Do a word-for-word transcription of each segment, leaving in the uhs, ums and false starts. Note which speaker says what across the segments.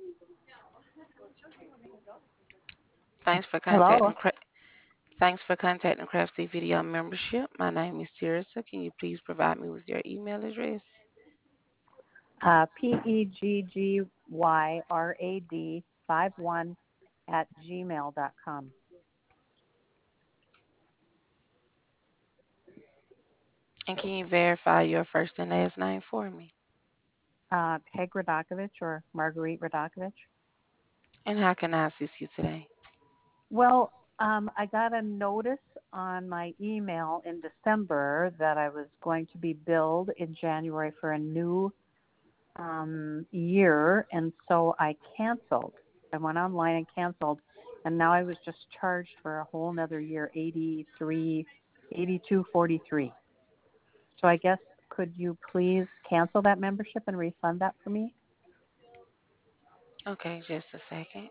Speaker 1: Thanks for
Speaker 2: Hello.
Speaker 1: contacting Cra- Thanks for contacting Craftsy Video Membership. My name is Teresa. Can you please provide me with your email address?
Speaker 2: Uh, P E G G Y R A D five one at gmail dot com.
Speaker 1: And can you verify your first and last name for me?
Speaker 2: Uh, Peg Radakovich or Marguerite Radakovich.
Speaker 1: And how can I assist you today?
Speaker 2: Well, um, I got a notice on my email in December that I was going to be billed in January for a new um, year, and so I canceled. I went online and canceled, and now I was just charged for a whole another year, eighty three, eighty two forty three. So I guess could you please cancel that membership and refund that for me?
Speaker 1: Okay, just a second.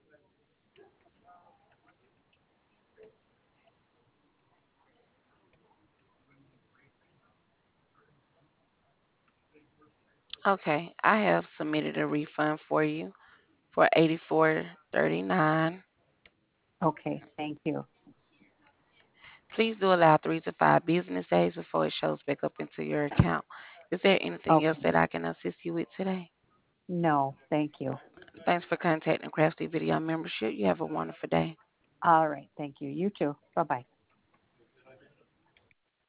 Speaker 1: Okay, I have submitted a refund for you for eighty-four thirty-nine.
Speaker 2: Okay, thank you.
Speaker 1: Please do allow three to five business days before it shows back up into your account. Is there anything else
Speaker 2: Okay,
Speaker 1: that I can assist you with today?
Speaker 2: no, thank you.
Speaker 1: Thanks for contacting Crafty Video Membership. You have a wonderful day.
Speaker 2: All right, thank you. You too. Bye bye.